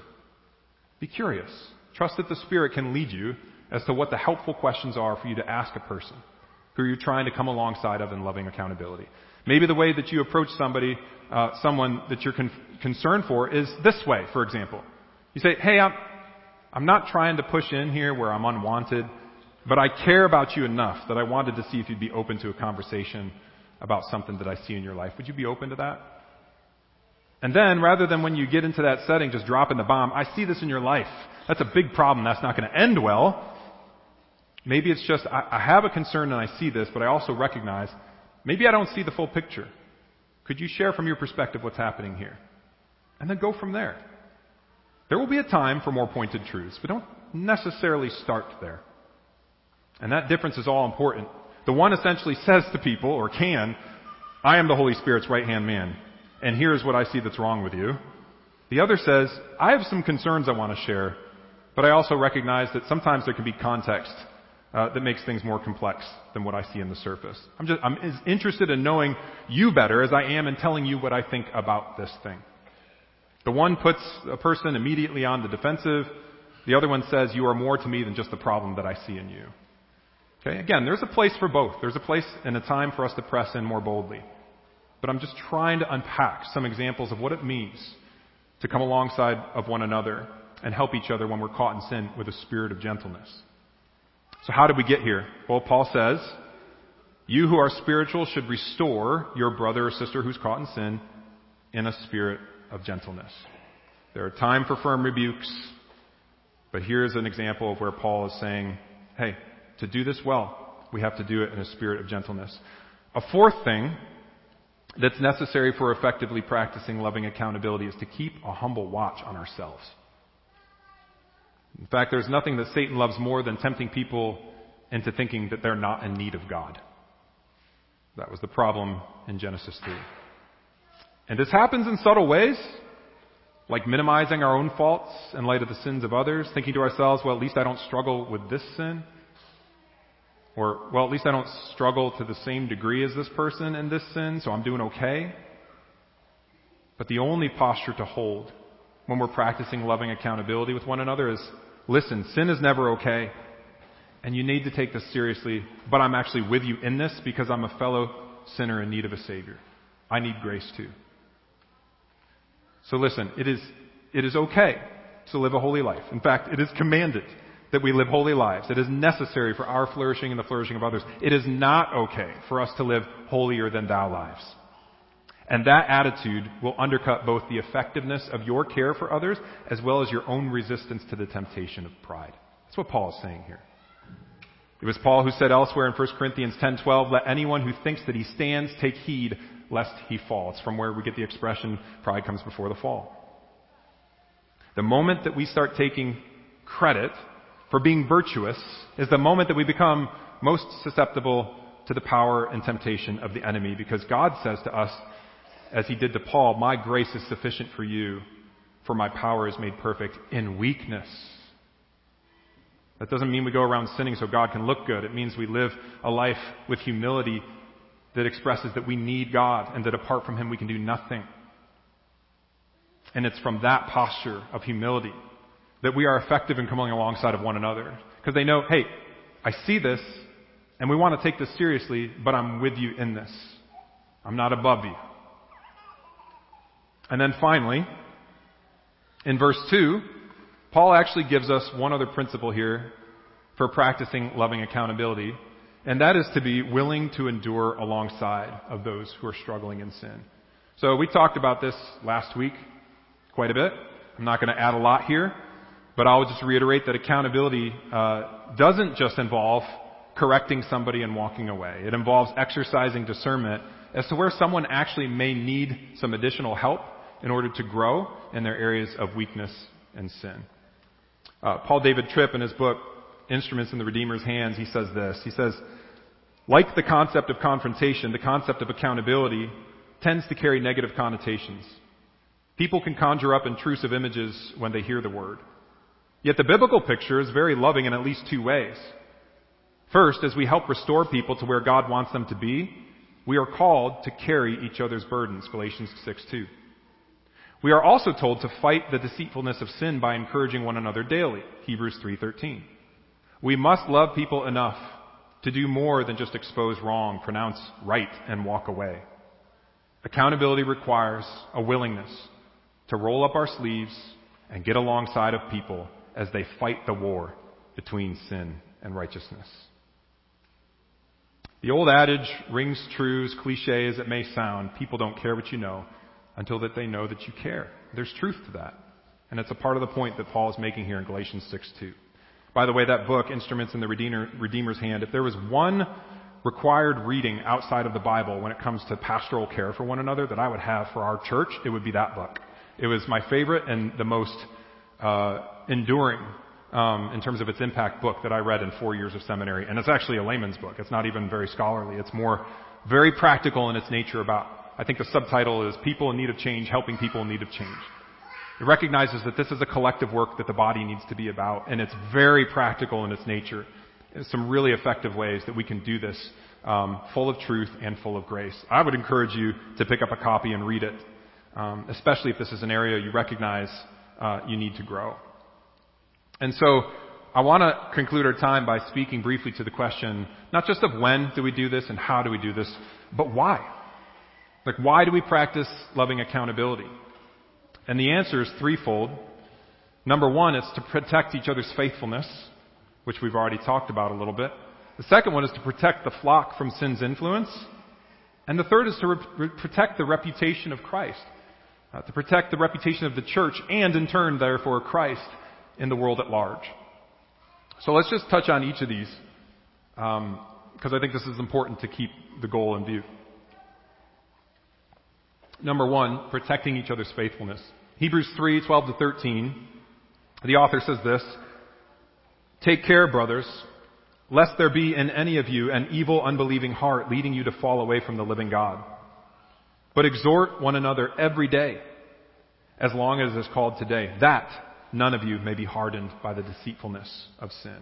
Be curious. Trust that the Spirit can lead you as to what the helpful questions are for you to ask a person who you're trying to come alongside of in loving accountability. Maybe the way that you approach someone that you're concerned for is this way, for example. You say, hey, I'm not trying to push in here where I'm unwanted, but I care about you enough that I wanted to see if you'd be open to a conversation about something that I see in your life. Would you be open to that? And then, rather than when you get into that setting, just dropping the bomb, I see this in your life. That's a big problem. That's not going to end well. Maybe it's just, I have a concern and I see this, but I also recognize, maybe I don't see the full picture. Could you share from your perspective what's happening here? And then go from there. There will be a time for more pointed truths, but don't necessarily start there. And that difference is all important. The one essentially says to people, or can, I am the Holy Spirit's right-hand man, and here's what I see that's wrong with you. The other says, I have some concerns I want to share, but I also recognize that sometimes there can be context that makes things more complex than what I see in the surface. I'm as interested in knowing you better as I am in telling you what I think about this thing. The one puts a person immediately on the defensive. The other one says, you are more to me than just the problem that I see in you. Okay, again, there's a place for both. There's a place and a time for us to press in more boldly. But I'm just trying to unpack some examples of what it means to come alongside of one another and help each other when we're caught in sin with a spirit of gentleness. So how did we get here? Well, Paul says, you who are spiritual should restore your brother or sister who's caught in sin in a spirit of gentleness. There are time for firm rebukes, but here's an example of where Paul is saying, hey, to do this well, we have to do it in a spirit of gentleness. A fourth thing that's necessary for effectively practicing loving accountability is to keep a humble watch on ourselves. In fact, there's nothing that Satan loves more than tempting people into thinking that they're not in need of God. That was the problem in Genesis 3. And this happens in subtle ways, like minimizing our own faults in light of the sins of others, thinking to ourselves, well, at least I don't struggle with this sin. Or, well, at least I don't struggle to the same degree as this person in this sin, so I'm doing okay. But the only posture to hold when we're practicing loving accountability with one another is, listen, sin is never okay, and you need to take this seriously, but I'm actually with you in this because I'm a fellow sinner in need of a Savior. I need grace too. So listen, it is okay to live a holy life. In fact, it is commanded that we live holy lives. It is necessary for our flourishing and the flourishing of others. It is not okay for us to live holier than thou lives. And that attitude will undercut both the effectiveness of your care for others as well as your own resistance to the temptation of pride. That's what Paul is saying here. It was Paul who said elsewhere in 1 Corinthians 10:12, let anyone who thinks that he stands take heed lest he fall. It's from where we get the expression, pride comes before the fall. The moment that we start taking credit for being virtuous is the moment that we become most susceptible to the power and temptation of the enemy, because God says to us, as he did to Paul, my grace is sufficient for you, for my power is made perfect in weakness. That doesn't mean we go around sinning so God can look good. It means we live a life with humility that expresses that we need God and that apart from him we can do nothing. And it's from that posture of humility that we are effective in coming alongside of one another. Because they know, hey, I see this, and we want to take this seriously, but I'm with you in this. I'm not above you. And then finally, in verse 2, Paul actually gives us one other principle here for practicing loving accountability, and that is to be willing to endure alongside of those who are struggling in sin. So we talked about this last week quite a bit. I'm not going to add a lot here. But I'll just reiterate that accountability doesn't just involve correcting somebody and walking away. It involves exercising discernment as to where someone actually may need some additional help in order to grow in their areas of weakness and sin. Paul David Tripp, in his book, Instruments in the Redeemer's Hands, he says this. He says, like the concept of confrontation, the concept of accountability tends to carry negative connotations. People can conjure up intrusive images when they hear the word. Yet the biblical picture is very loving in at least two ways. First, as we help restore people to where God wants them to be, we are called to carry each other's burdens, Galatians 6:2. We are also told to fight the deceitfulness of sin by encouraging one another daily, Hebrews 3:13. We must love people enough to do more than just expose wrong, pronounce right, and walk away. Accountability requires a willingness to roll up our sleeves and get alongside of people as they fight the war between sin and righteousness. The old adage rings true, as cliche as it may sound, people don't care what you know until that they know that you care. There's truth to that. And it's a part of the point that Paul is making here in Galatians 6:2. By the way, that book, Instruments in the Redeemer's Hand, if there was one required reading outside of the Bible when it comes to pastoral care for one another that I would have for our church, it would be that book. It was my favorite and the most enduring in terms of its impact book that I read in 4 years of seminary. And it's actually a layman's book. It's not even very scholarly. It's more very practical in its nature about, I think the subtitle is People in Need of Change, Helping People in Need of Change. It recognizes that this is a collective work that the body needs to be about, and it's very practical in its nature. There's some really effective ways that we can do this, full of truth and full of grace. I would encourage you to pick up a copy and read it, especially if this is an area you recognize you need to grow. And so I want to conclude our time by speaking briefly to the question, not just of when do we do this and how do we do this, but why? Like, why do we practice loving accountability? And the answer is threefold. Number one, it's to protect each other's faithfulness, which we've already talked about a little bit. The second one is to protect the flock from sin's influence. And the third is to protect the reputation of Christ, to protect the reputation of the church and, in turn, therefore, Christ in the world at large. So let's just touch on each of these, because I think this is important to keep the goal in view. Number one, protecting each other's faithfulness. Hebrews 3:12-13, the author says this, "Take care, brothers, lest there be in any of you an evil, unbelieving heart leading you to fall away from the living God. But exhort one another every day, as long as it is called today, that none of you may be hardened by the deceitfulness of sin.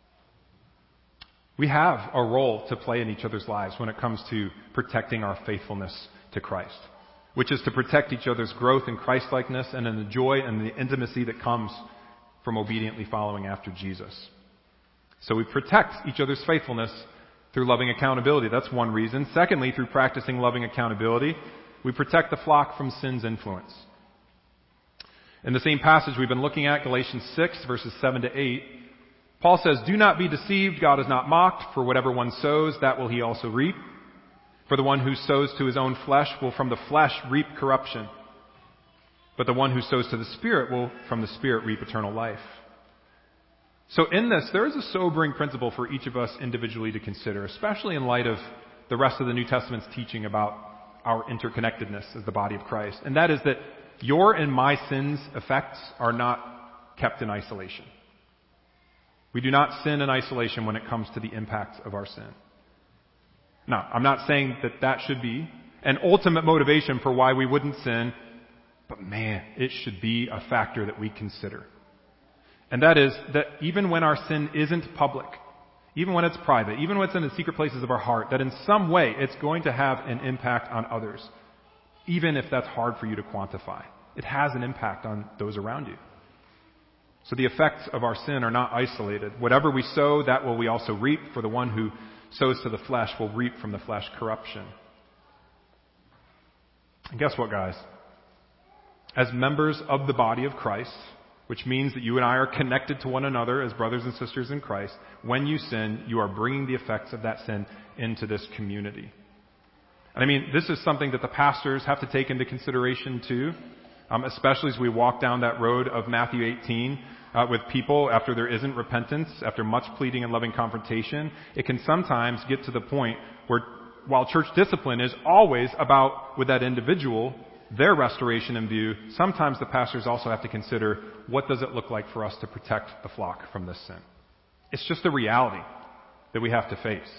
We have a role to play in each other's lives when it comes to protecting our faithfulness to Christ, which is to protect each other's growth in Christ-likeness and in the joy and the intimacy that comes from obediently following after Jesus. So we protect each other's faithfulness through loving accountability. That's one reason. Secondly, through practicing loving accountability, we protect the flock from sin's influence. In the same passage we've been looking at, Galatians 6, verses 7 to 8, Paul says, "Do not be deceived, God is not mocked, for whatever one sows, that will he also reap. For the one who sows to his own flesh will from the flesh reap corruption. But the one who sows to the Spirit will from the Spirit reap eternal life." So in this, there is a sobering principle for each of us individually to consider, especially in light of the rest of the New Testament's teaching about our interconnectedness as the body of Christ. And that is that your and my sin's effects are not kept in isolation. We do not sin in isolation when it comes to the impact of our sin. Now, I'm not saying that that should be an ultimate motivation for why we wouldn't sin, but man, it should be a factor that we consider. And that is that even when our sin isn't public, even when it's private, even when it's in the secret places of our heart, that in some way it's going to have an impact on others, even if that's hard for you to quantify. It has an impact on those around you. So the effects of our sin are not isolated. Whatever we sow, that will we also reap. For the one who sows to the flesh will reap from the flesh corruption. And guess what, guys? As members of the body of Christ, which means that you and I are connected to one another as brothers and sisters in Christ, when you sin, you are bringing the effects of that sin into this community. And I mean, this is something that the pastors have to take into consideration too, especially as we walk down that road of Matthew 18 with people after there isn't repentance, after much pleading and loving confrontation. It can sometimes get to the point where, while church discipline is always about, with that individual, their restoration in view, sometimes the pastors also have to consider, what does it look like for us to protect the flock from this sin? It's just a reality that we have to face.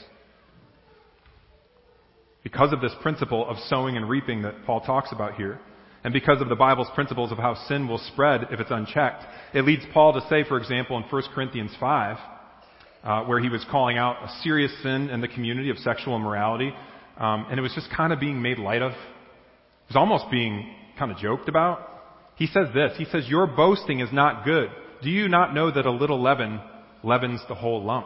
Because of this principle of sowing and reaping that Paul talks about here, and because of the Bible's principles of how sin will spread if it's unchecked, it leads Paul to say, for example, in 1 Corinthians 5, where he was calling out a serious sin in the community of sexual immorality, and it was just kind of being made light of. It was almost being kind of joked about. He says this, he says, "Your boasting is not good. Do you not know that a little leaven leavens the whole lump?"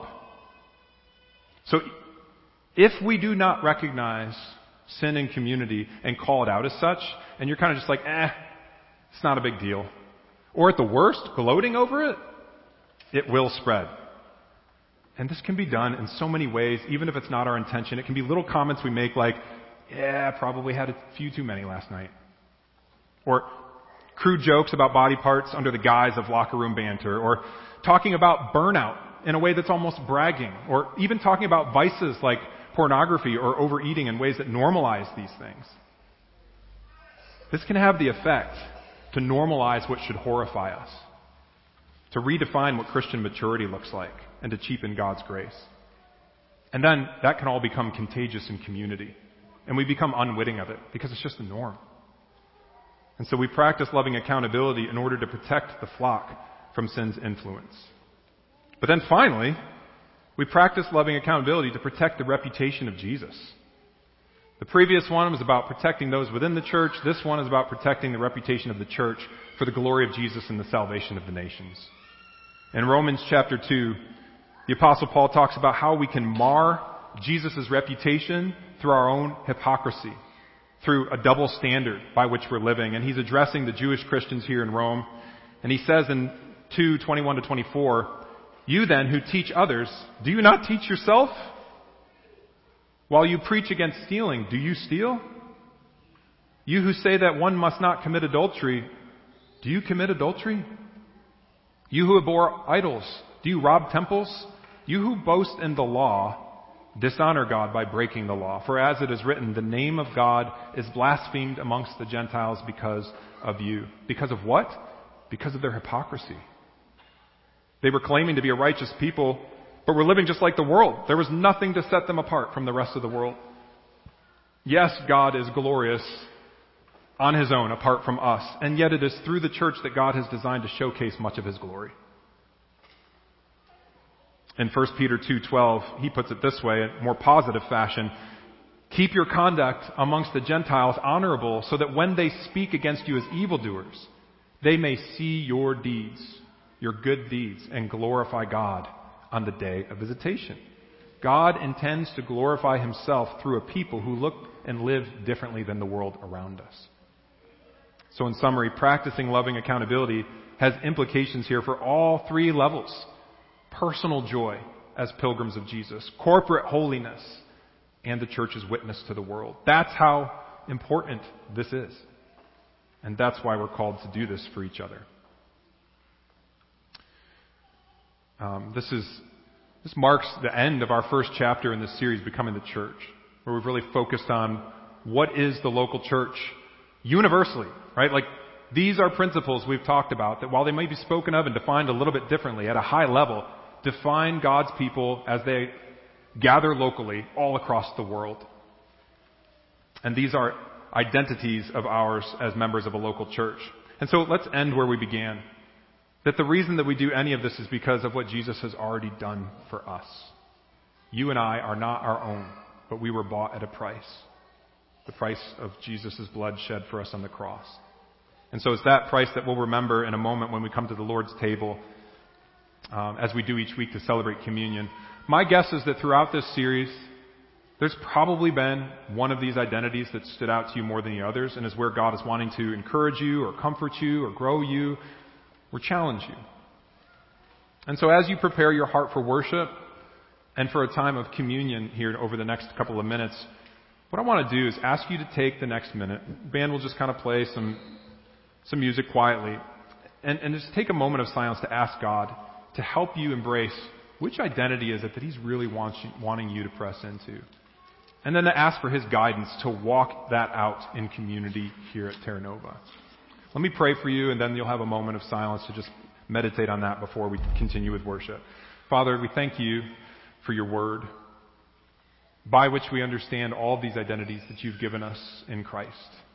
So, if we do not recognize sin in community and call it out as such, and you're kind of just like, it's not a big deal, or at the worst, gloating over it, it will spread. And this can be done in so many ways, even if it's not our intention. It can be little comments we make like, probably had a few too many last night. Or crude jokes about body parts under the guise of locker room banter. Or talking about burnout in a way that's almost bragging. Or even talking about vices like pornography or overeating in ways that normalize these things. This can have the effect to normalize what should horrify us. To redefine what Christian maturity looks like. And to cheapen God's grace. And then that can all become contagious in community. And we become unwitting of it because it's just the norm. And so we practice loving accountability in order to protect the flock from sin's influence. But then finally, we practice loving accountability to protect the reputation of Jesus. The previous one was about protecting those within the church. This one is about protecting the reputation of the church for the glory of Jesus and the salvation of the nations. In Romans chapter 2, the Apostle Paul talks about how we can mar Jesus' reputation through our own hypocrisy, through a double standard by which we're living. And he's addressing the Jewish Christians here in Rome. And he says in 2:21 to 24, "You then who teach others, do you not teach yourself? While you preach against stealing, do you steal? You who say that one must not commit adultery, do you commit adultery? You who abhor idols, do you rob temples? You who boast in the law, dishonor God by breaking the law. For as it is written, the name of God is blasphemed amongst the Gentiles because of you." Because of what? Because of their hypocrisy. They were claiming to be a righteous people, but were living just like the world. There was nothing to set them apart from the rest of the world. Yes, God is glorious on His own, apart from us, and yet it is through the church that God has designed to showcase much of His glory. In 1 Peter 2:12, he puts it this way, in more positive fashion: keep your conduct amongst the Gentiles honorable, so that when they speak against you as evildoers, they may see your deeds, your good deeds, and glorify God on the day of visitation. God intends to glorify Himself through a people who look and live differently than the world around us. So in summary, practicing loving accountability has implications here for all three levels: personal joy as pilgrims of Jesus, corporate holiness, and the church's witness to the world. That's how important this is. And that's why we're called to do this for each other. This marks the end of our first chapter in this series, Becoming the Church, where we've really focused on what is the local church universally, right? Like, these are principles we've talked about that, while they may be spoken of and defined a little bit differently at a high level, define God's people as they gather locally all across the world. And these are identities of ours as members of a local church. And so let's end where we began. That the reason that we do any of this is because of what Jesus has already done for us. You and I are not our own, but we were bought at a price. The price of Jesus' blood shed for us on the cross. And so it's that price that we'll remember in a moment when we come to the Lord's table, as we do each week to celebrate communion. My guess is that throughout this series, there's probably been one of these identities that stood out to you more than the others, and is where God is wanting to encourage you or comfort you or grow you or challenge you. And so as you prepare your heart for worship and for a time of communion here over the next couple of minutes, what I want to do is ask you to take the next minute. Band will just kind of play some music quietly, and just take a moment of silence to ask God to help you embrace which identity is it that He's really wanting you to press into. And then to ask for His guidance to walk that out in community here at Terra Nova. Let me pray for you, and then you'll have a moment of silence to just meditate on that before we continue with worship. Father, we thank You for Your word, by which we understand all these identities that You've given us in Christ.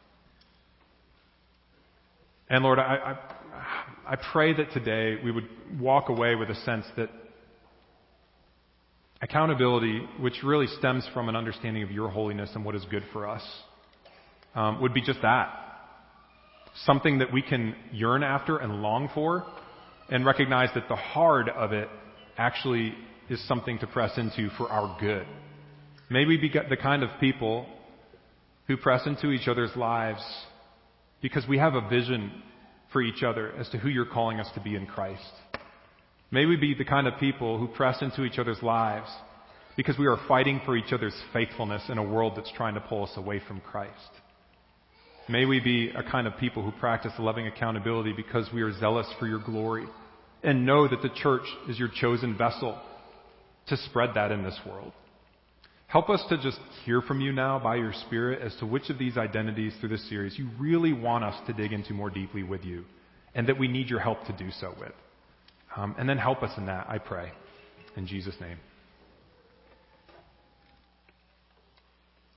And Lord, I pray that today we would walk away with a sense that accountability, which really stems from an understanding of Your holiness and what is good for us, would be just that. Something that we can yearn after and long for, and recognize that the hard of it actually is something to press into for our good. May we be the kind of people who press into each other's lives because we have a vision for each other as to who You're calling us to be in Christ. May we be the kind of people who press into each other's lives because we are fighting for each other's faithfulness in a world that's trying to pull us away from Christ. May we be a kind of people who practice loving accountability because we are zealous for Your glory and know that the church is Your chosen vessel to spread that in this world. Help us to just hear from You now by Your Spirit as to which of these identities through this series You really want us to dig into more deeply with You, and that we need Your help to do so with. And then help us in that, I pray. In Jesus' name.